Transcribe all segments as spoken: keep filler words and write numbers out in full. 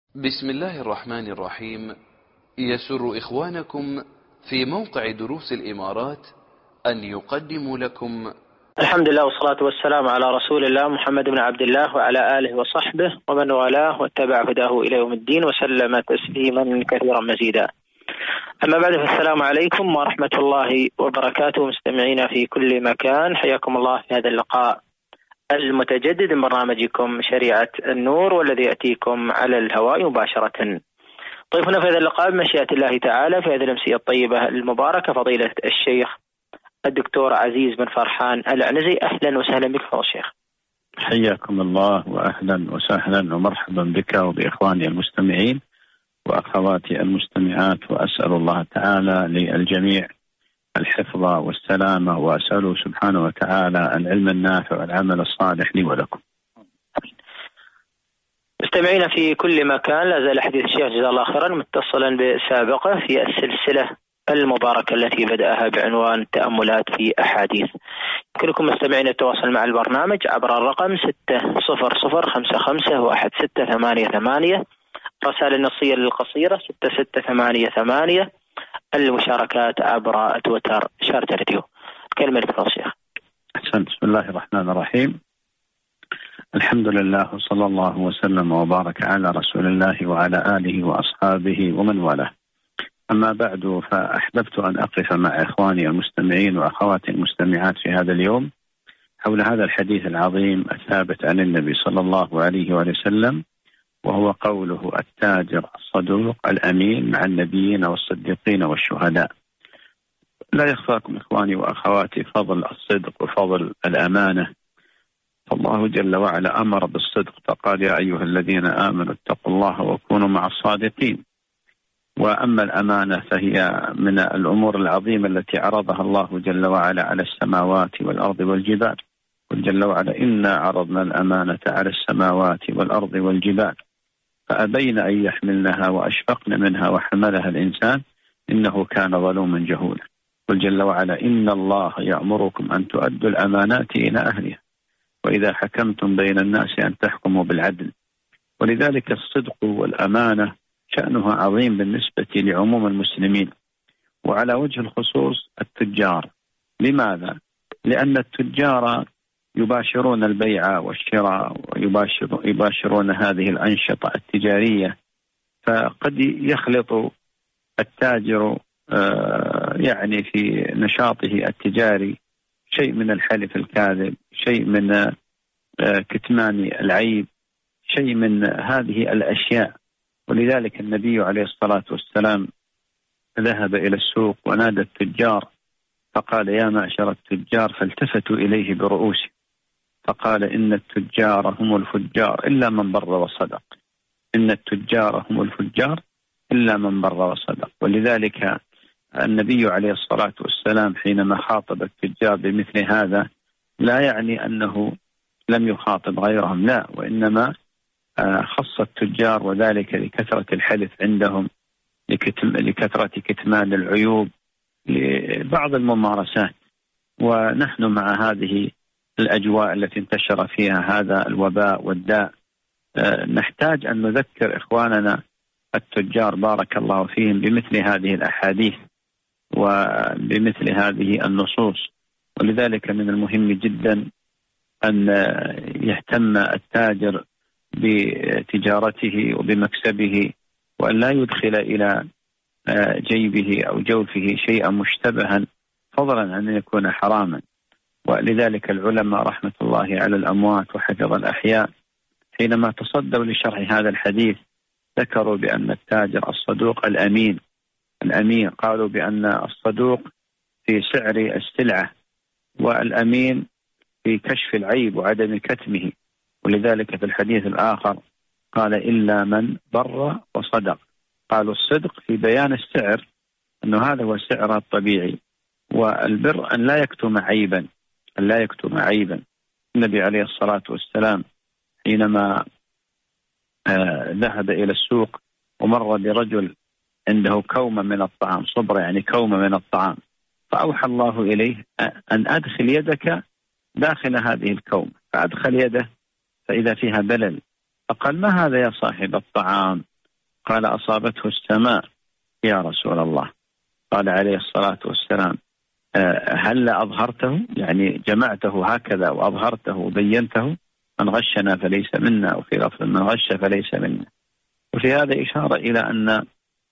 بسم الله الرحمن الرحيم. يسر إخوانكم في موقع دروس الإمارات أن يقدموا لكم الحمد لله والصلاة والسلام على رسول الله محمد بن عبد الله وعلى آله وصحبه ومن والاه واتبع هداه إلى يوم الدين وسلم تسليما كثيرا مزيدا. أما بعد، فالسلام عليكم ورحمة الله وبركاته. مستمعينا في كل مكان، حياكم الله في هذا اللقاء المتجدد من برنامجكم شريعة النور، والذي يأتيكم على الهواء مباشرة. ضيفنا في هذا اللقاء بمشيئة الله تعالى في هذه الأمسية الطيبة المباركة فضيلة الشيخ الدكتور عزيز بن فرحان العنزي. أهلا وسهلا بك فضيلة الشيخ. حياكم الله وأهلا وسهلا ومرحبا بك وبإخواني المستمعين وأخواتي المستمعات، وأسأل الله تعالى للجميع الحفظ والسلامة، وأسأله سبحانه وتعالى العلم النافع والعمل الصالح لي ولكم. مستمعينا في كل مكان، لا زال حديث الشيخ جزاه الله خيرا متصلا بسابقه في السلسلة المباركة التي بدأها بعنوان التأملات في أحاديث. يمكنكم مستمعين التواصل مع البرنامج عبر الرقم ستة صفر صفر خمسة خمسة واحد ستة ثمانية ثمانية، رسائل النصية للقصيرة ستة ستة ثمانية ثمانية، المشاركات عبر تويتر شارة راديو. كلمة الشيخ. أحسن. بسم الله الرحمن الرحيم. الحمد لله وصلى الله وسلم وبارك على رسول الله وعلى آله وأصحابه ومن والاه. أما بعد، فأحببت أن أقف مع إخواني المستمعين وأخواتي المستمعات في هذا اليوم حول هذا الحديث العظيم الثابت عن النبي صلى الله عليه وسلم، وهو قوله: التاجر الصدوق الأمين مع النبيين والصديقين والشهداء. لا يخفاكم إخواني وأخواتي فضل الصدق وفضل الأمانة. فالله جل وعلا أمر بالصدق فقال: يا أيها الذين آمنوا اتقوا الله وكونوا مع الصادقين. وأما الأمانة فهي من الأمور العظيمة التي عرضها الله جل وعلا على السماوات والأرض والجبال. قل جل وعلا: إنا عرضنا الأمانة على السماوات والأرض والجبال فأبين أن يحملنها وأشفقن منها وحملها الإنسان إنه كان ظلوما جهولا. قل جل وعلا: إن الله يأمركم أن تؤدوا الأمانات إلى أهلها وإذا حكمتم بين الناس أن تحكموا بالعدل. ولذلك الصدق والأمانة شأنها عظيم بالنسبة لعموم المسلمين، وعلى وجه الخصوص التجار. لماذا؟ لأن التجار يباشرون البيع والشراء ويباشر يباشرون هذه الأنشطة التجارية، فقد يخلط التاجر يعني في نشاطه التجاري شيء من الحلف الكاذب، شيء من كتمان العيب، شيء من هذه الأشياء. ولذلك النبي عليه الصلاة والسلام ذهب إلى السوق ونادى التجار فقال: يا معشر التجار، فالتفتوا إليه برؤوسهم فقال: إن التجار هم الفجار إلا من بر وصدق. إن التجار هم الفجار إلا من بر وصدق. ولذلك النبي عليه الصلاة والسلام حينما خاطب التجار بمثل هذا لا يعني أنه لم يخاطب غيرهم، لا، وإنما خص التجار، وذلك لكثرة الحلف عندهم، لكثرة كتمان العيوب، لبعض الممارسات. ونحن مع هذه الأجواء التي انتشر فيها هذا الوباء والداء نحتاج أن نذكر إخواننا التجار بارك الله فيهم بمثل هذه الأحاديث وبمثل هذه النصوص. ولذلك من المهم جدا أن يهتم التاجر بتجارته وبمكسبه، وأن لا يدخل إلى جيبه أو جوفه شيئا مشتبها فضلا عن أن يكون حراما. ولذلك العلماء رحمة الله على الأموات وحفظ الأحياء حينما تصدوا لشرح هذا الحديث ذكروا بأن التاجر الصدوق الأمين الأمين قالوا بأن الصدوق في سعر السلعة، والأمين في كشف العيب وعدم كتمه. ولذلك في الحديث الآخر قال: إلا من بر وصدق. قالوا الصدق في بيان السعر، أنه هذا هو السعر الطبيعي، والبر أن لا يكتم عيبا أن لا يكتم عيبا. النبي عليه الصلاة والسلام حينما آه ذهب إلى السوق ومر برجل عنده كومة من الطعام، صبرة يعني كومة من الطعام، فأوحى الله إليه أن أدخل يدك داخل هذه الكومة، فأدخل يده فإذا فيها بلل، فقال: ما هذا يا صاحب الطعام؟ قال أصابته السماء يا رسول الله. قال عليه الصلاة والسلام هل أظهرته، يعني جمعته هكذا وأظهرته وبينته؟ من غشنا فليس منا، وفي لفظ من غش فليس منا. وفي هذا إشارة إلى أن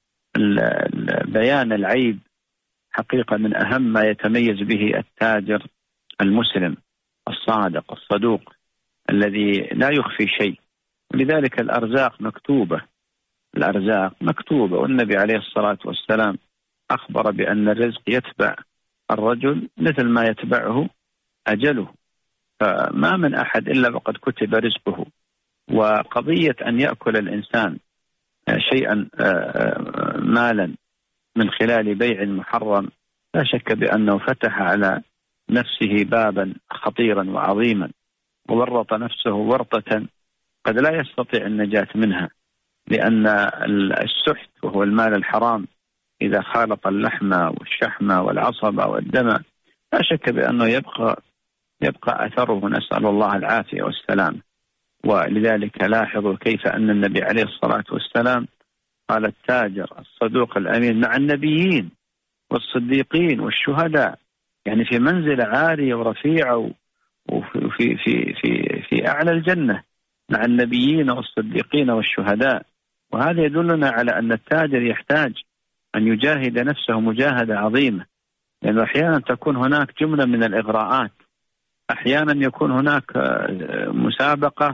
بيان العيب حقيقة من أهم ما يتميز به التاجر المسلم الصادق الصدوق الذي لا يخفي شيء. ولذلك الأرزاق مكتوبة، الأرزاق مكتوبة، والنبي عليه الصلاة والسلام أخبر بأن الرزق يتبع الرجل مثل ما يتبعه أجله، فما من أحد إلا وقد كتب رزقه. وقضية أن يأكل الإنسان شيئا مالا من خلال بيع محرم لا شك بأنه فتح على نفسه بابا خطيرا وعظيما، وورط نفسه ورطة قد لا يستطيع النجاة منها، لأن السحت وهو المال الحرام إذا خالط اللحم والشحم والعصب والدم لا شك بأنه يبقى يبقى أثره، نسأل الله العافية والسلام. ولذلك لاحظوا كيف أن النبي عليه الصلاة والسلام قال التاجر الصدوق الأمين مع النبيين والصديقين والشهداء، يعني في منزلة عالية ورفيعة وفي في في في في أعلى الجنة مع النبيين والصديقين والشهداء. وهذا يدلنا على أن التاجر يحتاج أن يجاهد نفسه مجاهدة عظيمة، لأنه أحيانا تكون هناك جملة من الإغراءات، أحيانا يكون هناك مسابقة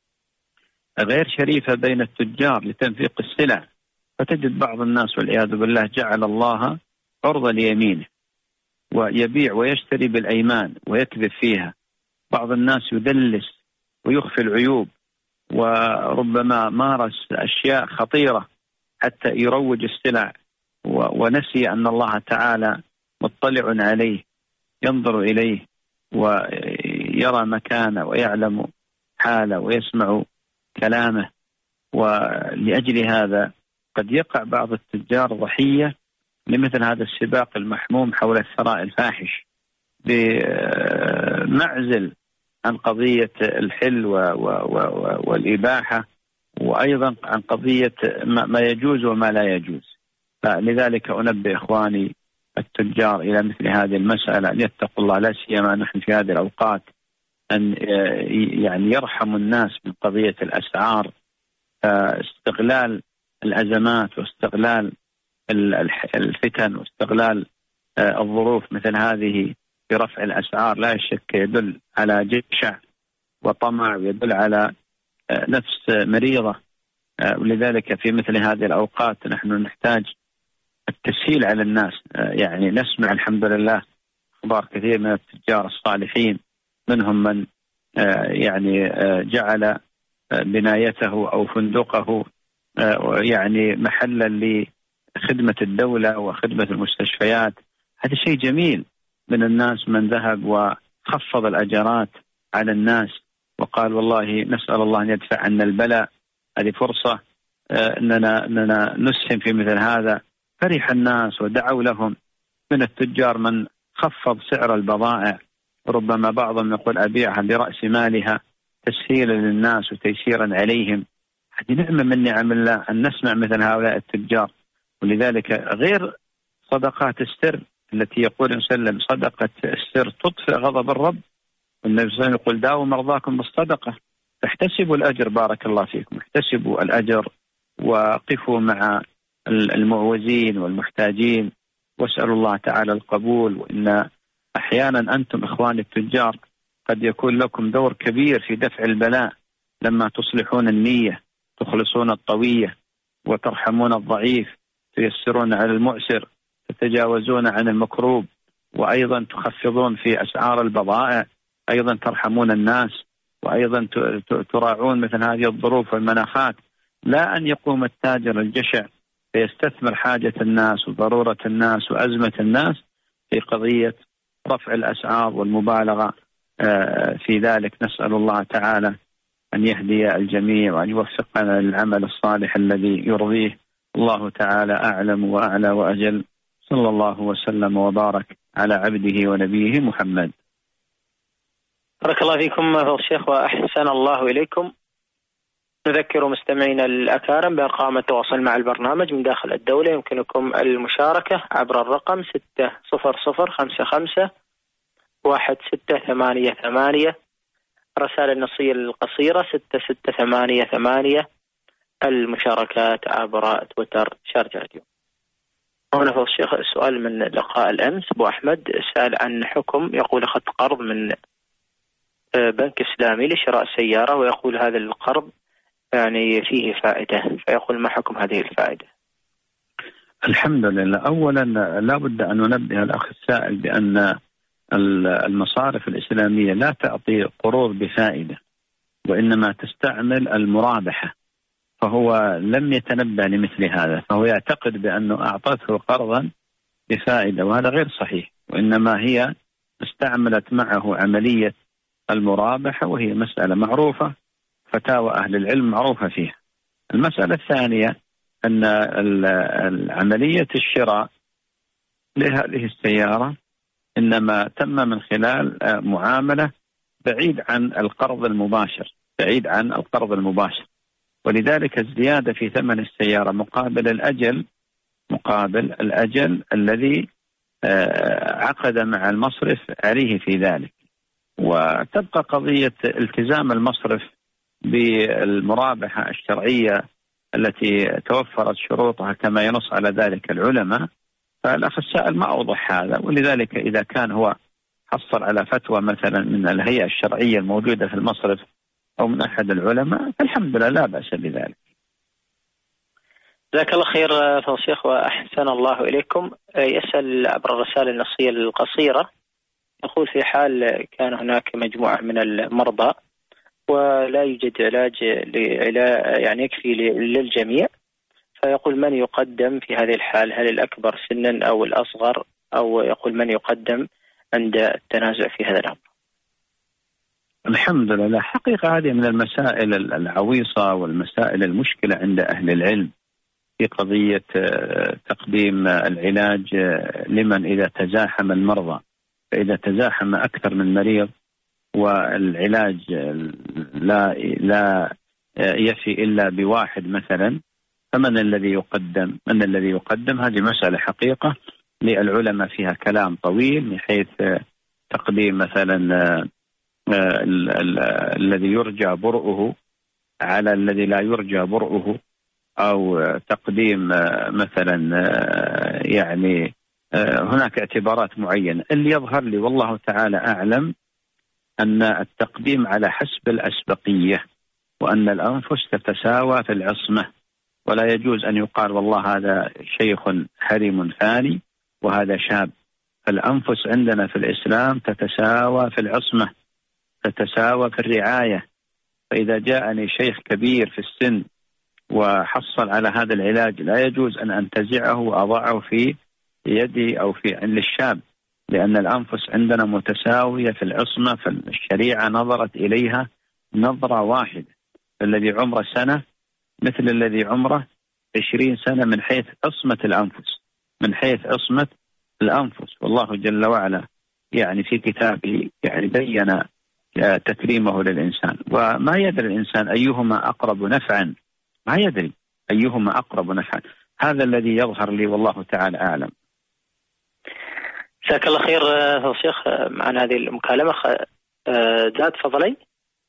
غير شريفة بين التجار لتنفيق السلع، فتجد بعض الناس والعياذ بالله جعل الله عرضة ليمينه ويبيع ويشتري بالأيمان ويكذب فيها. بعض الناس يدلس ويخفي العيوب، وربما مارس أشياء خطيرة حتى يروج السلع، ونسي أن الله تعالى مطلع عليه ينظر إليه ويرى مكانه ويعلم حاله ويسمع كلامه. ولأجل هذا قد يقع بعض التجار ضحية لمثل هذا السباق المحموم حول الثراء الفاحش، بمعزل عن قضية الحل والإباحة، وأيضا عن قضية ما يجوز وما لا يجوز. فلذلك أنبه إخواني التجار إلى مثل هذه المسألة أن يتقوا الله، لا سيما نحن في هذه الأوقات، أن يعني يرحموا الناس من قضية الأسعار، استغلال الأزمات واستغلال الفتن واستغلال الظروف مثل هذه في رفع الأسعار لا شك يدل على جشع وطمع ويدل على نفس مريضة. ولذلك في مثل هذه الأوقات نحن نحتاج التسهيل على الناس. يعني نسمع الحمد لله أخبار كثير من التجار الصالحين، منهم من يعني جعل بنايته أو فندقه يعني محلا لخدمة الدولة وخدمة المستشفيات. هذا شيء جميل. من الناس من ذهب وخفض الأجرات على الناس وقال والله نسأل الله أن يدفع عنا البلاء، هذه فرصة أننا, أننا نسهم في مثل هذا. فرح الناس ودعوا لهم. من التجار من خفض سعر البضائع، ربما بعضهم يقول أبيعها برأس مالها تسهيلا للناس وتيسيرا عليهم. هذه نعمة من نعم الله أن نسمع مثل هؤلاء التجار. ولذلك غير صدقات السر التي يقول وسلم صدقة السر تطفئ غضب الرب، والنبي صلى الله عليه وسلم يقول داووا مرضاكم بالصدقة، فاحتسبوا الأجر، بارك الله فيكم، احتسبوا الأجر وقفوا مع المعوزين والمحتاجين واسألوا الله تعالى القبول. وإن أحيانا أنتم إخواني التجار قد يكون لكم دور كبير في دفع البلاء لما تصلحون النية، تخلصون الطوية وترحمون الضعيف، تيسرون على المعسر، تتجاوزون عن المكروب، وأيضا تخفضون في أسعار البضائع، أيضا ترحمون الناس، وأيضا تراعون مثل هذه الظروف والمناخات. لا أن يقوم التاجر الجشع فيستثمر حاجة الناس وضرورة الناس وأزمة الناس في قضية رفع الأسعار والمبالغة في ذلك. نسأل الله تعالى أن يهدي الجميع وأن يوفقنا للعمل الصالح الذي يرضيه. الله تعالى أعلم وأعلى وأجل. صلى الله وسلم وبارك على عبده ونبيه محمد. بارك الله فيكم فضيلة الشيخ وأحسن الله إليكم. نذكر مستمعينا الأكارم بأرقام التواصل مع البرنامج من داخل الدولة. يمكنكم المشاركة عبر الرقم ستة صفر صفر خمسة خمسة واحد ستة ثمانية ثمانية، رسائل النصية القصيرة ستة ستة ثمانية ثمانية، المشاركات عبر تويتر شارجة راديو. هنا فضل الشيخ السؤال من لقاء الأمس، أبو أحمد سأل عن حكم، يقول أخذت قرض من بنك إسلامي لشراء سيارة، ويقول هذا القرض يعني فيه فائدة، فيقول ما حكم هذه الفائدة؟ الحمد لله. أولا لا بد أن ننبه الأخ السائل بأن المصارف الإسلامية لا تعطي قروض بفائدة، وإنما تستعمل المرابحة، فهو لم يتنبه لمثل هذا، فهو يعتقد بأنه أعطته قرضا بفائدة، وهذا غير صحيح، وإنما هي استعملت معه عملية المرابحة، وهي مسألة معروفة، فتاوى أهل العلم معروفة فيها. المسألة الثانية أن عملية الشراء لهذه السيارة إنما تم من خلال معاملة بعيد عن القرض المباشر، بعيد عن القرض المباشر، ولذلك الزيادة في ثمن السيارة مقابل الأجل، مقابل الأجل الذي عقد مع المصرف عليه في ذلك. وتبقى قضية التزام المصرف بالمرابحة الشرعية التي توفرت شروطها كما ينص على ذلك العلماء، فالأخ السائل ما أوضح هذا، ولذلك إذا كان هو حصل على فتوى مثلا من الهيئة الشرعية الموجودة في المصرف أو من أحد العلماء فالحمد لله لا بأس بذلك. جزاك الله خير فضل الشيخ وأحسن الله إليكم. يسأل عبر الرسالة النصية القصيرة، يقول في حال كان هناك مجموعة من المرضى ولا يوجد علاج يعني يكفي للجميع، فيقول من يقدم في هذه الحال، هل الأكبر سنا أو الأصغر، أو يقول من يقدم عند التنازع في هذا الأمر؟ الحمد لله. حقيقة هذه من المسائل العويصة والمسائل المشكلة عند أهل العلم في قضية تقديم العلاج لمن إذا تزاحم المرضى، فإذا تزاحم أكثر من مريض والعلاج لا لا يفي إلا بواحد مثلا، فمن الذي يقدم؟ من الذي يقدم؟ هذه مسألة حقيقة للعلماء فيها كلام طويل، من حيث تقديم مثلا الذي يرجى برؤه على الذي لا يرجى برؤه، أو تقديم مثلا يعني هناك اعتبارات معينة. اللي يظهر لي والله تعالى أعلم أن التقديم على حسب الأسبقية، وأن الأنفس تتساوى في العصمة، ولا يجوز أن يقال والله هذا شيخ حريم ثاني وهذا شاب. فالأنفس عندنا في الإسلام تتساوى في العصمة، تتساوى في الرعاية. فإذا جاءني شيخ كبير في السن وحصل على هذا العلاج لا يجوز أن أنتزعه وأضعه في يدي أو في للشاب، لأن الأنفس عندنا متساوية في العصمة، فالشريعة نظرت إليها نظرة واحدة. الذي عمره سنة مثل الذي عمره عشرين سنة من حيث عصمة الأنفس، من حيث عصمة الأنفس. والله جل وعلا يعني في كتابه يعني بين تكريمه للإنسان، وما يدري الإنسان أيهما أقرب نفعا، ما يدري أيهما أقرب نفعا. هذا الذي يظهر لي والله تعالى أعلم. جزاك الله خير فضل الشيخ. معنا هذه المكالمة داد فضلي.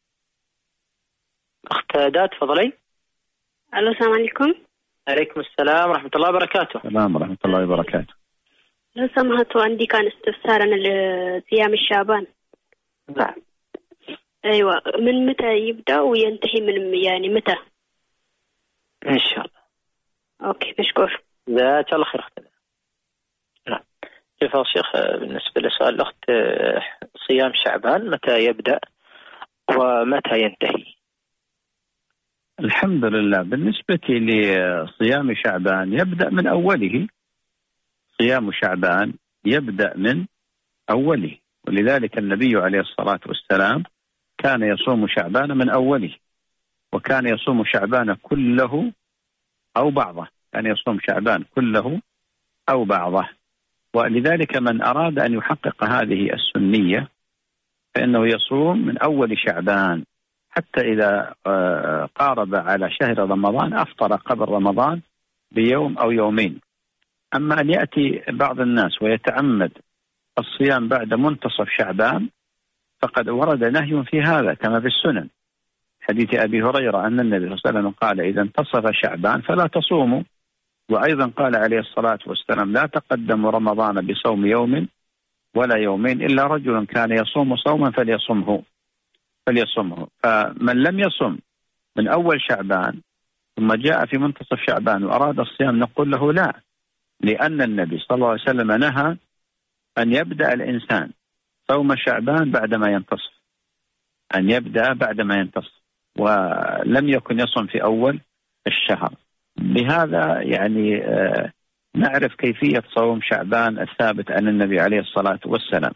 أخت داد فضلي. ألو السلام عليكم. عليكم السلام ورحمة الله وبركاته. السلام ورحمة الله وبركاته. لو سمحت عندي كان استفسار عن صيام الشعبان. نعم. أيوة، من متى يبدأ وينتهي، من يعني متى؟ إن شاء الله. أوكي مشكور. جزاك الله خير أختنا. نعم. كيف يا شيخ بالنسبة لسؤال الأخت، صيام شعبان متى يبدأ ومتى ينتهي؟ الحمد لله. بالنسبة لصيام شعبان يبدأ من أوله، صيام شعبان يبدأ من أوله، ولذلك النبي عليه الصلاة والسلام كان يصوم شعبان من أوله، وكان يصوم شعبان كله أو بعضه، كان يصوم شعبان كله أو بعضه. ولذلك من أراد أن يحقق هذه السنية فإنه يصوم من أول شعبان حتى إذا قارب على شهر رمضان أفطر قبل رمضان بيوم أو يومين. أما أن يأتي بعض الناس ويتعمد الصيام بعد منتصف شعبان فقد ورد نهي في هذا كما في السنن، حديث أبي هريرة أن النبي صلى الله عليه وسلم قال إذا انتصف شعبان فلا تصوموا، وأيضا قال عليه الصلاة والسلام لا تقدموا رمضان بصوم يوم ولا يومين إلا رجل كان يصوم صوما فليصمه فليصمه فمن لم يصم من أول شعبان ثم جاء في منتصف شعبان وأراد الصيام نقول له لا، لأن النبي صلى الله عليه وسلم نهى أن يبدأ الإنسان صوم شعبان بعدما ينتصف، أن يبدأ بعدما ينتصف، ولم يكن يصوم في أول الشهر. بهذا يعني آه نعرف كيفية صوم شعبان الثابت عن النبي عليه الصلاة والسلام.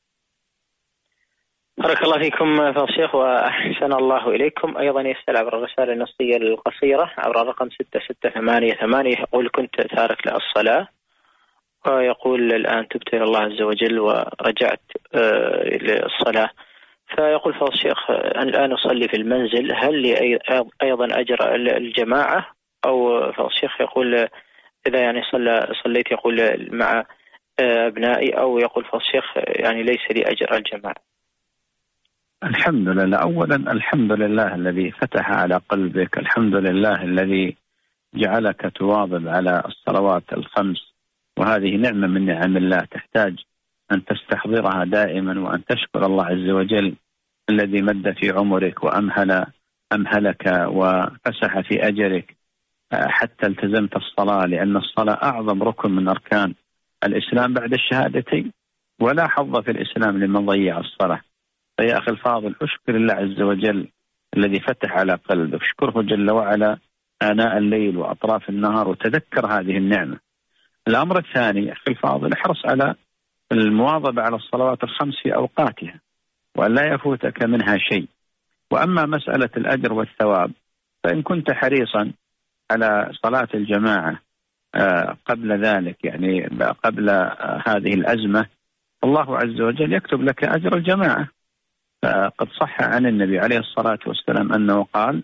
بارك الله فيكم فضل الشيخ وأحسن الله إليكم. أيضا يسأل عبر الرسالة النصية القصيرة عبر الرقم ستة ستة ثمانية ثمانية، يقول كنت تارك للصلاة ويقول الآن تبت إلى الله عز وجل ورجعت آه للصلاة، فيقول فضل الشيخ الآن أصلي في المنزل، هل لي أيضا أجر الجماعة؟ أو فضل الشيخ يقول إذا يعني صلى صليت يقول مع أبنائي، أو يقول فضل الشيخ يعني ليس لي أجر الجماعة. الحمد لله. أولا الحمد لله الذي فتح على قلبك، الحمد لله الذي جعلك تواظب على الصلوات الخمس، وهذه نعمة من نعم الله تحتاج أن تستحضرها دائما وأن تشكر الله عز وجل الذي مد في عمرك وأمهل أمهلك وفسح في أجرك حتى التزمت الصلاة، لأن الصلاة أعظم ركن من أركان الإسلام بعد الشهادتين، ولا حظ في الإسلام لمن ضيع الصلاة. فيا أخي الفاضل أشكر الله عز وجل الذي فتح على قلبك، اشكره جل وعلا آناء الليل وأطراف النهار وتذكر هذه النعمة. الأمر الثاني أخي الفاضل احرص على المواظبة على الصلوات الخمس في أوقاتها وأن لا يفوتك منها شيء. وأما مسألة الأجر والثواب فإن كنت حريصا على صلاة الجماعة قبل ذلك، يعني قبل هذه الأزمة، الله عز وجل يكتب لك أجر الجماعة. فقد صح عن النبي عليه الصلاة والسلام أنه قال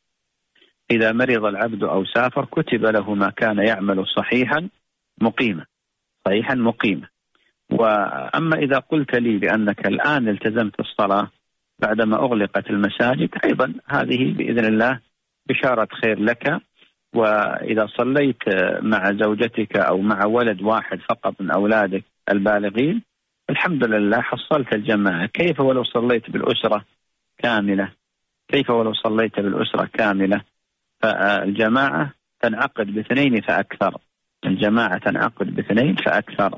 إذا مرض العبد أو سافر كتب له ما كان يعمل صحيحا مقيما صحيحا مقيما. وأما إذا قلت لي بأنك الآن التزمت الصلاة بعدما أغلقت المساجد، أيضا هذه بإذن الله بشارة خير لك. وإذا صليت مع زوجتك أو مع ولد واحد فقط من أولادك البالغين الحمد لله حصلت الجماعة. كيف ولو صليت بالأسرة كاملة؟ كيف ولو صليت بالأسرة كاملة؟ فالجماعة تنعقد باثنين فأكثر، الجماعة تنعقد باثنين فأكثر.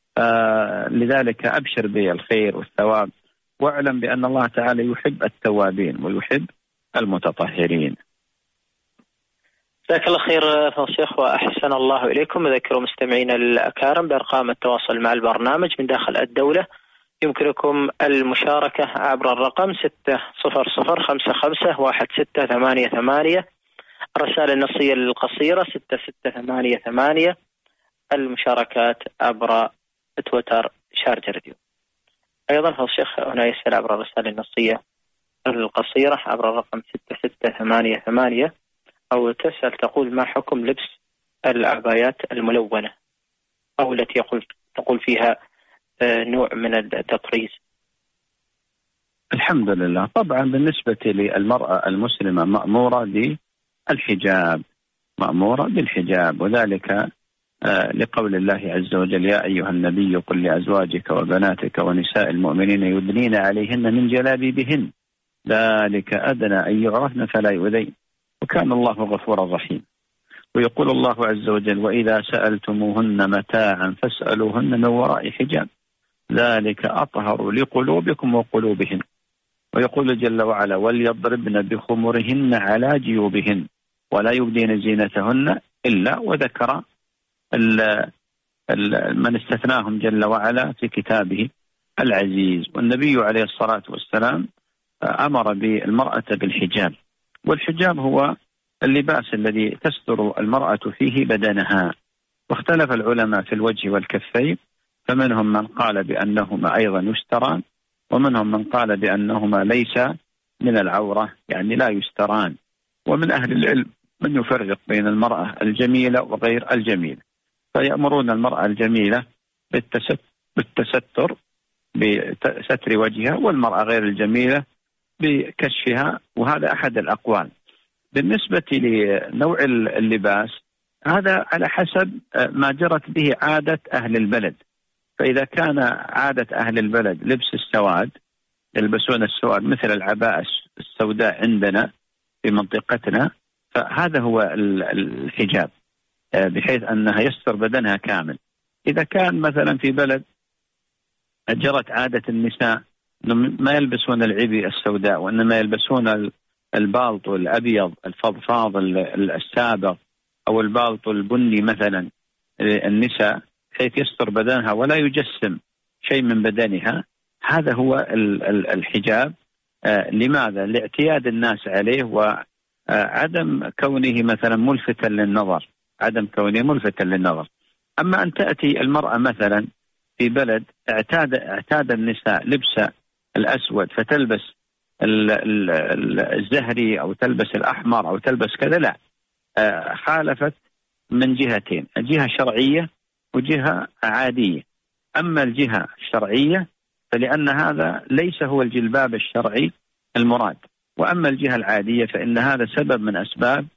لذلك أبشر بالخير والثواب، واعلم بأن الله تعالى يحب التوابين ويحب المتطهرين. جزاك الله خير فضل الشيخ وأحسن الله إليكم. أذكر مستمعين الأكارم بأرقام التواصل مع البرنامج من داخل الدولة، يمكنكم المشاركة عبر الرقم ستة صفر صفر خمسة خمسة واحد ستة ثمانية ثمانية، الرسالة النصية القصيرة ستة ستة ثمانية ثمانية، المشاركات عبر تويتر شارجة راديو. أيضا فضل الشيخ هنا يسأل عبر الرسالة النصية القصيرة عبر الرقم ستة ستة ثمانية ثمانية، أو تسأل تقول ما حكم لبس العبايات الملونة أو التي يقول تقول فيها نوع من التطريز؟ الحمد لله. طبعا بالنسبة للمرأة المسلمة مأمورة بالحجاب، مأمورة بالحجاب، وذلك لقول الله عز وجل يا أيها النبي قل لأزواجك وبناتك ونساء المؤمنين يدنين عليهن من جلابيبهن ذلك أدنى أن يعرفن فلا يؤذين وكان الله غفورا رحيما. ويقول الله عز وجل وإذا سألتموهن متاعا فاسألوهن من وراء حجاب ذلك أطهر لقلوبكم وقلوبهن. ويقول جل وعلا وليضربن بخمرهن على جيوبهن ولا يبدين زينتهن إلا وذكر من استثناهم جل وعلا في كتابه العزيز. والنبي عليه الصلاة والسلام أمر بالمرأة بالحجاب، والحجاب هو اللباس الذي تستر المرأة فيه بدنها. واختلف العلماء في الوجه والكفين، فمنهم من قال بأنهما أيضا يستران، ومنهم من قال بأنهما ليس من العورة، يعني لا يستران. ومن أهل العلم من يفرق بين المرأة الجميلة وغير الجميلة، فيأمرون المرأة الجميلة بالتستر بستر وجهها، والمرأة غير الجميلة بكشفها، وهذا أحد الأقوال. بالنسبة لنوع اللباس هذا على حسب ما جرت به عادة أهل البلد، فإذا كان عادة أهل البلد لبس السواد يلبسون السواد مثل العباءة السوداء عندنا في منطقتنا، فهذا هو الحجاب بحيث أنها يستر بدنها كامل. إذا كان مثلا في بلد جرت عادة النساء ما يلبسون العبي السوداء وإنما يلبسون البالطو الأبيض الفضفاض السابق أو البالطو البني مثلا النساء، حيث يستر بدنها ولا يجسم شيء من بدنها، هذا هو الحجاب. لماذا؟ لاعتياد الناس عليه وعدم كونه مثلا ملفتا للنظر، عدم كونه ملفتا للنظر. أما أن تأتي المرأة مثلا في بلد اعتاد اعتاد النساء لبس الأسود فتلبس الزهري أو تلبس الأحمر أو تلبس كذا، لا، خالفت من جهتين، جهة شرعية وجهة عادية. أما الجهة الشرعية فلأن هذا ليس هو الجلباب الشرعي المراد، وأما الجهة العادية فإن هذا سبب من أسباب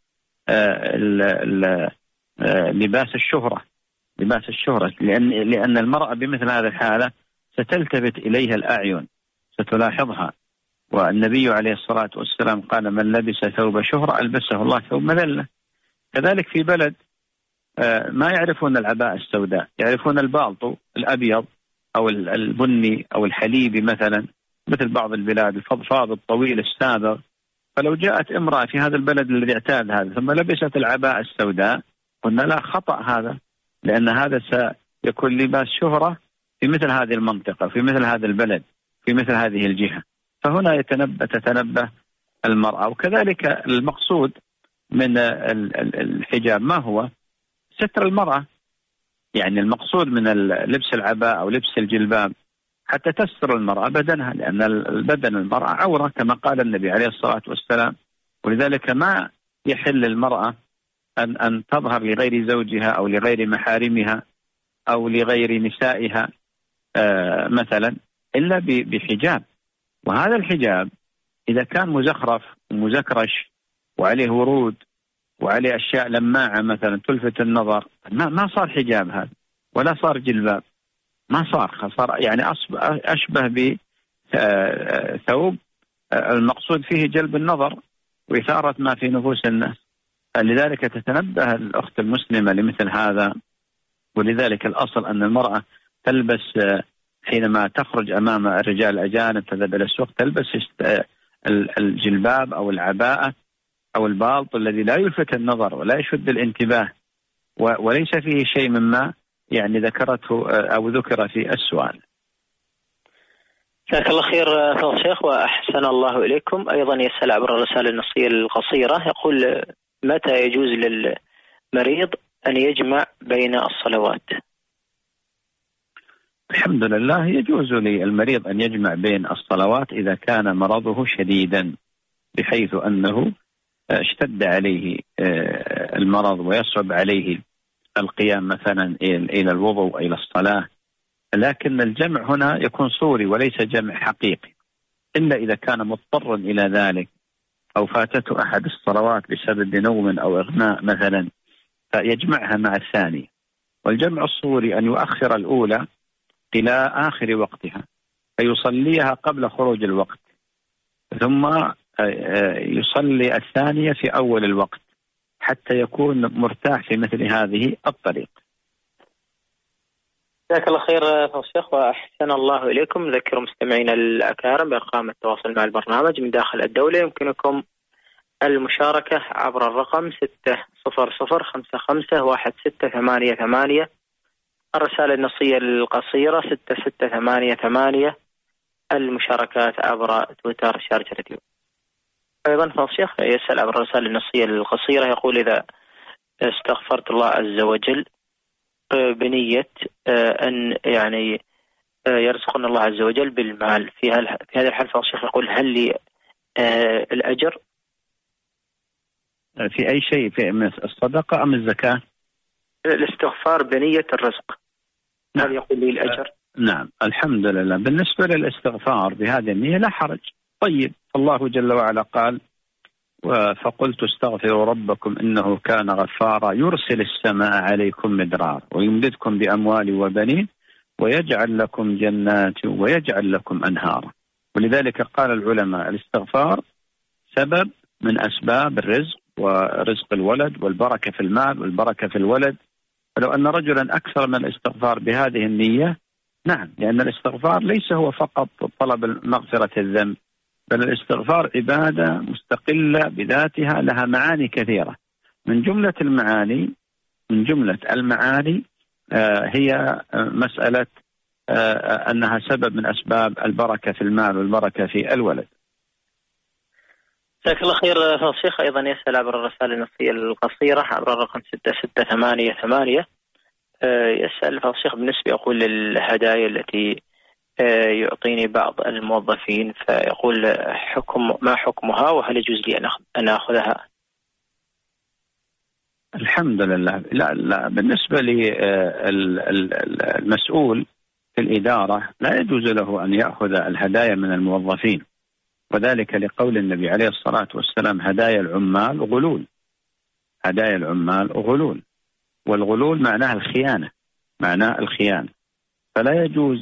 لباس الشهرة، لباس الشهرة لأن لأن المرأة بمثل هذه الحالة ستلتفت إليها الأعين، ستلاحظها. والنبي عليه الصلاة والسلام قال: من لبس ثوب شهرة ألبسه الله ثوب مذلة. كذلك في بلد ما يعرفون العباءة السوداء، يعرفون البالطو الأبيض أو البني أو الحليبي مثلا، مثل بعض البلاد الفضفاض الطويل السابق. فلو جاءت امرأة في هذا البلد الذي اعتاد هذا ثم لبست العباءة السوداء، قلنا لا، خطأ هذا، لأن هذا سيكون لباس شهرة في مثل هذه المنطقة، في مثل هذا البلد، في مثل هذه الجهة. فهنا يتنبه تتنبه المرأة. وكذلك المقصود من الحجاب ما هو؟ ستر المرأة، يعني المقصود من لبس العباءة أو لبس الجلباب حتى تستر المرأة بدنها، لأن البدن المرأة عورة كما قال النبي عليه الصلاة والسلام. ولذلك ما يحل المرأة أن أن تظهر لغير زوجها أو لغير محارمها أو لغير نسائها آه مثلا إلا بحجاب. وهذا الحجاب إذا كان مزخرف ومزكرش وعليه ورود وعليه أشياء لماعة مثلا تلفت النظر، ما ما صار حجاب هذا ولا صار جلباب، ما صار صار يعني أشبه بثوب المقصود فيه جلب النظر وإثارة ما في نفوس الناس. لذلك تتنبه الأخت المسلمة لمثل هذا. ولذلك الأصل أن المرأة تلبس حينما تخرج أمام الرجال الأجانب تذهب إلى السوق تلبس الجلباب أو العباءة أو البالط الذي لا يلفت النظر ولا يشد الانتباه وليس فيه شيء مما يعني ذكرته أو ذكر في السؤال. جزاك الله خير فضل الشيخ وأحسن الله إليكم. أيضا يسأل عبر الرسالة النصية القصيرة، يقول: متى يجوز للمريض أن يجمع بين الصلوات؟ الحمد لله يجوز للمريض أن يجمع بين الصلوات إذا كان مرضه شديدا بحيث أنه اشتد عليه المرض ويصعب عليه القيام مثلا إلى الوضوء إلى الصلاة. لكن الجمع هنا يكون صوري وليس جمع حقيقي، إلا إذا كان مضطرا إلى ذلك أو فاتته أحد الصلوات بسبب نوم أو إغماء مثلا فيجمعها مع الثانية. والجمع الصوري أن يؤخر الأولى إلى آخر وقتها فيصليها قبل خروج الوقت ثم يصلي الثانية في أول الوقت حتى يكون مرتاح في مثل هذه الطريق. جزاك الله خير فضل الشيخ وأحسن الله إليكم. ذكروا مستمعينا الأكارم بأرقام التواصل مع البرنامج من داخل الدولة. يمكنكم المشاركة عبر الرقم ستة صفر صفر خمسة خمسة واحد ستة ثمانية ثمانية، الرسالة النصية القصيرة ستة ستة ثمانية ثمانية، المشاركات عبر تويتر شارجة راديو. أيضا فضل الشيخ يسأل عبر الرسالة النصية القصيرة، يقول: إذا استغفرت الله عز وجل بنية أن يعني يرزقنا الله عز وجل بالمال، في هذا الحال فضل الشيخ يقول: هل لي آه الأجر في أي شيء، في الصدقة أم الزكاة؟ الاستغفار بنية الرزق. نعم. هل يقول لي الأجر؟ نعم الحمد لله. بالنسبة للاستغفار بهذه النية لا حرج. طيب الله جل وعلا قال: فقلت استغفروا ربكم إنه كان غفارا يرسل السماء عليكم مدرارا ويمددكم بأموال وبنين ويجعل لكم جنات ويجعل لكم أنهارا. ولذلك قال العلماء الاستغفار سبب من أسباب الرزق ورزق الولد والبركة في المال والبركة في الولد. فلو أن رجلا أكثر من الاستغفار بهذه النية، نعم، لأن الاستغفار ليس هو فقط طلب مغفرة الذنب، بل الاستغفار عبادة مستقلة بذاتها لها معاني كثيرة. من جملة المعاني من جملة المعاني آه هي آه مسألة آه أنها سبب من أسباب البركة في المال والبركة في الولد. جزاك الله خير. فضيلة الشيخ أيضا يسأل عبر الرسالة النصية القصيرة عبر الرقم ستة ستة ثمانية ثمانية. يسأل فضيلة الشيخ بالنسبة يقول للهدايا التي يعطيني بعض الموظفين، فيقول حكم ما حكمها وهل يجوز لي أن أخذها؟ الحمد لله. لا لا بالنسبة للمسؤول في الإدارة لا يجوز له أن يأخذ الهدايا من الموظفين، وذلك لقول النبي عليه الصلاة والسلام: هدايا العمال غلول. هدايا العمال غلول، والغلول معناها الخيانة، معناه الخيانة. فلا يجوز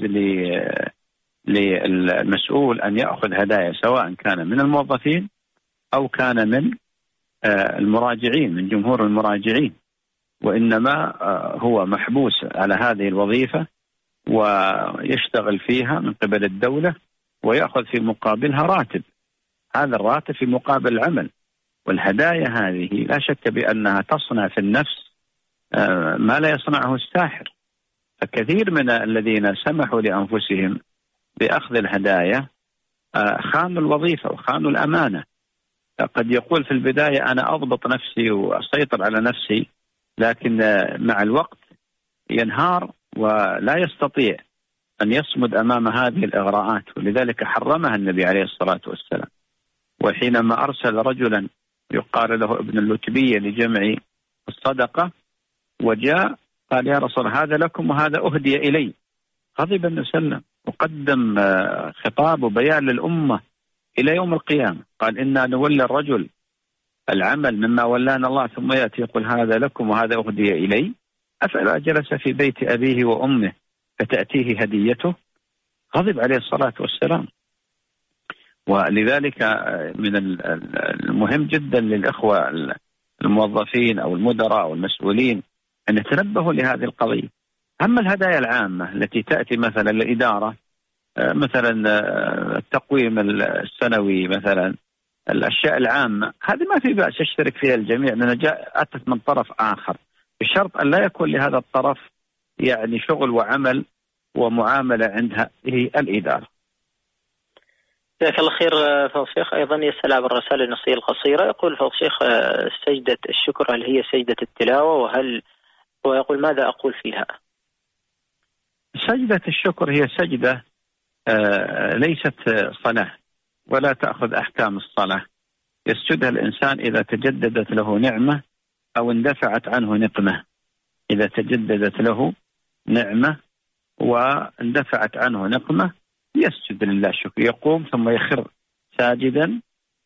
للمسؤول أن يأخذ هدايا سواء كان من الموظفين أو كان من المراجعين، من جمهور المراجعين، وإنما هو محبوس على هذه الوظيفة ويشتغل فيها من قبل الدولة ويأخذ في مقابلها راتب. هذا الراتب في مقابل العمل. والهدايا هذه لا شك بأنها تصنع في النفس ما لا يصنعه الساحر. فكثير من الذين سمحوا لأنفسهم بأخذ الهدايا خانوا الوظيفة وخانوا الأمانة. قد يقول في البداية أنا أضبط نفسي وأسيطر على نفسي، لكن مع الوقت ينهار ولا يستطيع أن يصمد أمام هذه الإغراءات، ولذلك حرمها النبي عليه الصلاة والسلام. وحينما أرسل رجلا يقال له ابن اللتبية لجمع الصدقة وجاء قال: يا رسول هذا لكم وهذا أهدي إلي، غضب النبي صلى الله عليه وسلم وقدم خطاب وبيان للأمة إلى يوم القيامة. قال: إنا نولي الرجل العمل مما ولانا الله ثم يأتي يقول هذا لكم وهذا أهدي إلي، أفلا جلس في بيت أبيه وأمه فتأتيه هديته؟ غضب عليه الصلاة والسلام. ولذلك من المهم جدا للإخوة الموظفين أو المدراء أو المسؤولين أن يتنبهوا لهذه القضية. أما الهدايا العامة التي تأتي مثلا للإدارة، مثلا التقويم السنوي، مثلا الأشياء العامة، هذه ما في بأس يشترك فيها الجميع لأنها جاء أتت من طرف آخر، بشرط أن لا يكون لهذا الطرف يعني شغل وعمل ومعاملة عندها هي الإدارة. جزاك الله خير. فضيلة الشيخ أيضا يسأل عبر الرسالة النصية القصيرة، يقول فضيلة الشيخ سجدة الشكر هل هي سجدة التلاوة، وهل ويقول ماذا أقول فيها؟ سجدة الشكر هي سجدة آه ليست صلاة ولا تأخذ أحكام الصلاة. يسجدها الإنسان إذا تجددت له نعمة أو اندفعت عنه نقمة. إذا تجددت له نعمة واندفعت عنه نقمة يسجد لله شكر، يقوم ثم يخر ساجدا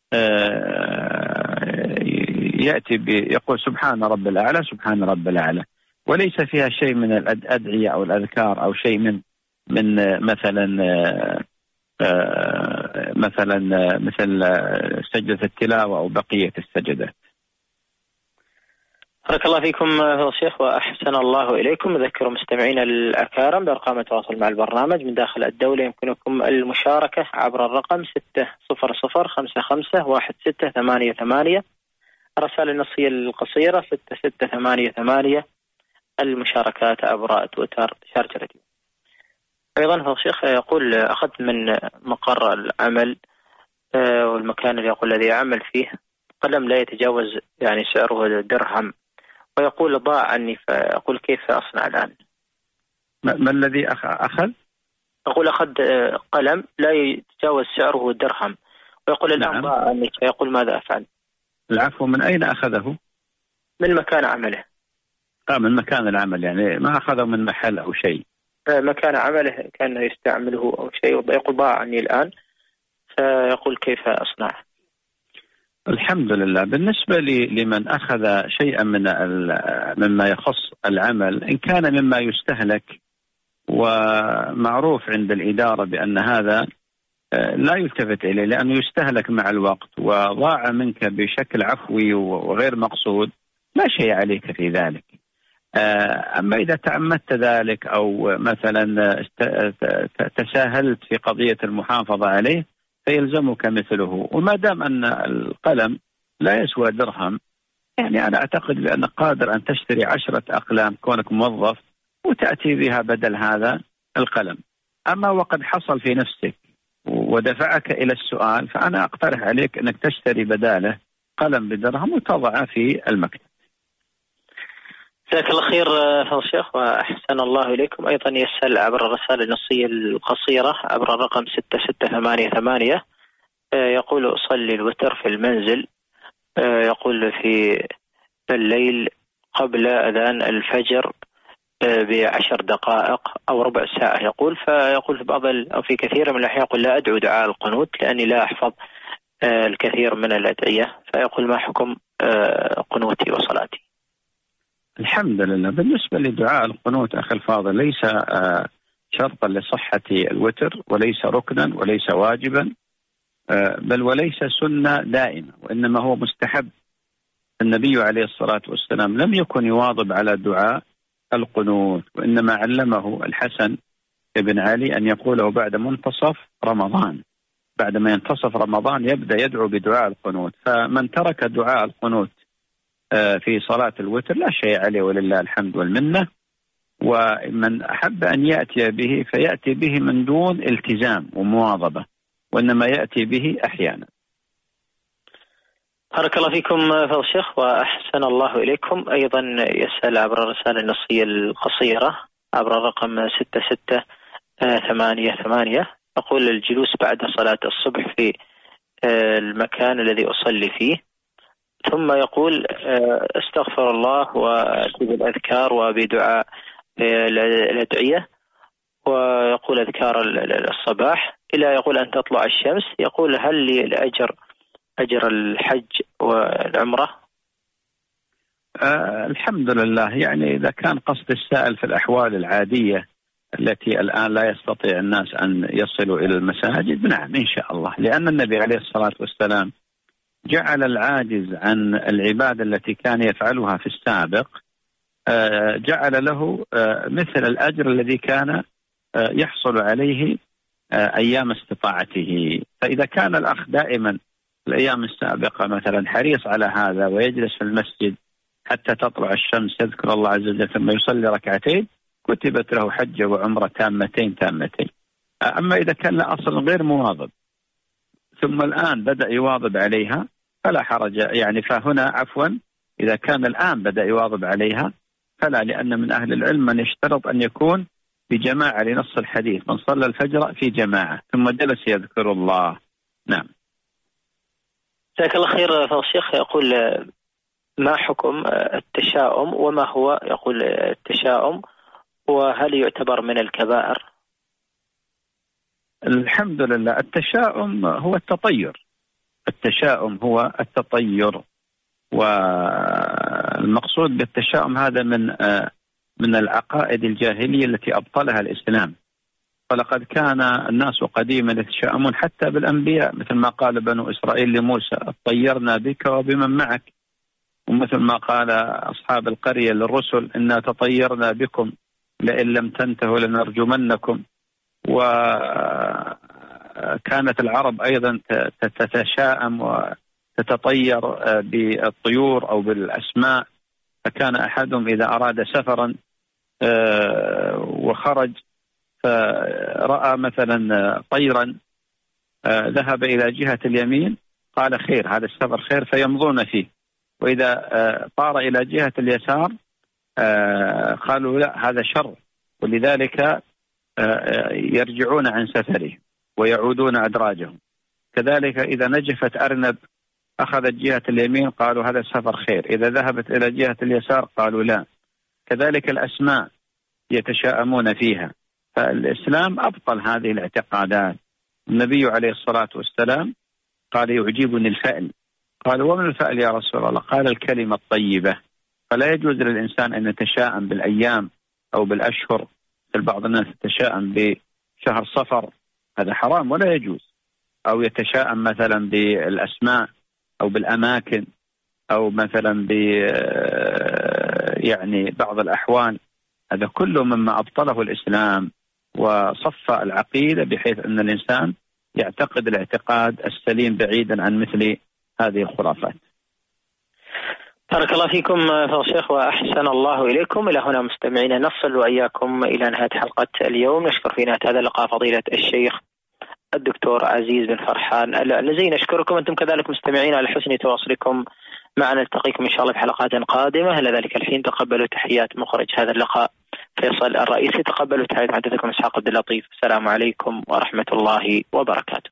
يأتي يقول سبحان رب الأعلى سبحان رب الأعلى، وليس فيها شيء من الأدعية أو الأذكار أو شيء من من مثلا مثلا مثل سجدة التلاوة أو بقية السجدات. بارك الله فيكم فضيلة الشيخ وأحسن الله إليكم. أذكر مستمعينا الأكارم بأرقام التواصل مع البرنامج من داخل الدولة، يمكنكم المشاركة عبر الرقم ستة صفر صفر خمسة خمسة واحد ستة ثمانية ثمانية، الرسالة النصية القصيرة ستة ستة ثمانية ثمانية، المشاركات عبر تويتر شارجة راديو. أيضا فضيلة الشيخ يقول أخذت من مقر العمل والمكان اللي يقول الذي أعمل فيه قلم لا يتجاوز يعني سعره درهم، ويقول ضاع عني، فأقول كيف أصنع الآن؟ ما الذي أخذ؟ أقول أخذ قلم لا يتجاوز سعره درهم ويقول الآن نعم. ضاع عني، فيقول ماذا أفعل؟ العفو من أين أخذه؟ من مكان عمله. آه من مكان العمل، يعني ما أخذه من محل أو شيء. مكان عمله كان يستعمله أو شيء، ويقول ضاع عني الآن، فيقول كيف أصنع؟ الحمد لله. بالنسبة لمن أخذ شيئا من مما يخص العمل، إن كان مما يستهلك ومعروف عند الإدارة بأن هذا لا يلتفت إليه لأنه يستهلك مع الوقت وضاع منك بشكل عفوي وغير مقصود، لا شيء عليك في ذلك. أما إذا تعمدت ذلك أو مثلا تساهلت في قضية المحافظة عليه فيلزمك مثله. وما دام أن القلم لا يسوى درهم، يعني أنا أعتقد بأنك قادر أن تشتري عشرة أقلام كونك موظف وتأتي بها بدل هذا القلم. أما وقد حصل في نفسك ودفعك إلى السؤال، فأنا أقترح عليك أنك تشتري بداله قلم بدرهم وتضعه في المكتب. جزاك الله خير فضل الشيخ وأحسن الله إليكم. أيضا يسأل عبر الرسالة النصية القصيرة عبر الرقم ستة ستة ثمانية ثمانية، يقول أصلي الوتر في المنزل، يقول في الليل قبل أذان الفجر بعشر دقائق أو ربع ساعة، يقول فيقول في بعض أو في كثير من الأحيان يقول لا أدعو دعاء القنوت لأني لا أحفظ الكثير من الأدعية، فيقول ما حكم قنوتي وصلاتي؟ الحمد لله. بالنسبة لدعاء القنوت أخي الفاضل ليس شرطا لصحة الوتر وليس ركنا وليس واجبا، بل وليس سنة دائمة، وإنما هو مستحب. النبي عليه الصلاة والسلام لم يكن يواظب على دعاء القنوت، وإنما علمه الحسن بن علي أن يقوله بعد منتصف رمضان، بعد ما ينتصف رمضان يبدأ يدعو بدعاء القنوت. فمن ترك دعاء القنوت في صلاة الوتر لا شيء عليه ولله الحمد والمنة، ومن أحب أن يأتي به فيأتي به من دون التزام ومواظبة، وإنما يأتي به أحيانا. بارك الله فيكم فضل الشيخ وأحسن الله إليكم. أيضا يسأل عبر الرسالة النصية القصيرة عبر الرقم ستة ستة ثمانية ثمانية، أقول الجلوس بعد صلاة الصبح في المكان الذي أصلي فيه، ثم يقول استغفر الله وأكتب الأذكار وبدعاء الأدعية، ويقول أذكار الصباح إلى يقول أن تطلع الشمس. يقول هل لي الأجر أجر الحج والعمرة؟ آه الحمد لله. يعني إذا كان قصد السائل في الأحوال العادية التي الآن لا يستطيع الناس أن يصلوا إلى المساجد، نعم إن شاء الله، لأن النبي عليه الصلاة والسلام جعل العاجز عن العبادة التي كان يفعلها في السابق آه جعل له آه مثل الأجر الذي كان آه يحصل عليه آه أيام استطاعته. فإذا كان الأخ دائما الأيام السابقة مثلا حريص على هذا ويجلس في المسجد حتى تطلع الشمس يذكر الله عز وجل ثم يصلي ركعتين، كتبت له حجة وعمرة تامتين تامتين. أما إذا كان له أصل غير مواظب ثم الآن بدأ يواظب عليها فلا حرج، يعني فهنا عفوا إذا كان الآن بدأ يواظب عليها فلا، لأن من أهل العلم من يشترط أن يكون بجماعة لنص الحديث من صلى الفجر في جماعة ثم جلس يذكر الله. نعم. جزاك الله خير فضل الشيخ. يقول ما حكم التشاؤم وما هو يقول التشاؤم وهل يعتبر من الكبائر؟ الحمد لله. التشاؤم هو التطير، التشاؤم هو التطير، والمقصود بالتشاؤم هذا من من العقائد الجاهلية التي أبطلها الإسلام. فلقد كان الناس قديما يتشاءمون حتى بالأنبياء، مثل ما قال بنو إسرائيل لموسى طيرنا بك وبمن معك، ومثل ما قال أصحاب القرية للرسل إنا تطيرنا بكم لئن لم تنتهوا لنرجمنكم. وكانت العرب أيضا تتشاءم وتتطير بالطيور أو بالأسماء، فكان أحدهم إذا أراد سفرا وخرج فرأى مثلا طيرا ذهب إلى جهة اليمين قال خير هذا السفر خير فيمضون فيه، وإذا طار إلى جهة اليسار قالوا لا هذا شر، ولذلك يرجعون عن سفره ويعودون أدراجهم. كذلك إذا نجفت أرنب أخذت جهة اليمين قالوا هذا سفر خير، إذا ذهبت إلى جهة اليسار قالوا لا. كذلك الأسماء يتشاءمون فيها، فالإسلام أبطل هذه الاعتقادات. النبي عليه الصلاة والسلام قال يعجبني الفأل، قالوا ومن الفأل يا رسول الله؟ قال الكلمة الطيبة. فلا يجوز للإنسان أن يتشاءم بالأيام أو بالأشهر. بعض الناس يتشاءم بشهر صفر، هذا حرام ولا يجوز. أو يتشاءم مثلا بالأسماء أو بالأماكن أو مثلا ب يعني بعض الأحوال، هذا كله مما أبطله الإسلام وصفى العقيدة بحيث أن الإنسان يعتقد الاعتقاد السليم بعيدا عن مثل هذه الخرافات. بارك الله فيكم فضيلة الشيخ وأحسن الله إليكم. إلى هنا مستمعينا نصل وإياكم إلى نهاية حلقة اليوم. نشكر في نهاية هذا اللقاء فضيلة الشيخ الدكتور عزيز بن فرحان العلزي. نشكركم أنتم كذلك مستمعين على حسن تواصلكم معنا. نلتقيكم إن شاء الله في حلقات قادمة. إلى ذلك الحين تقبلوا تحيات مخرج هذا اللقاء فيصل الرئيسي. تقبلوا تحيات محدثكم إسحاق عبد اللطيف. السلام عليكم ورحمة الله وبركاته.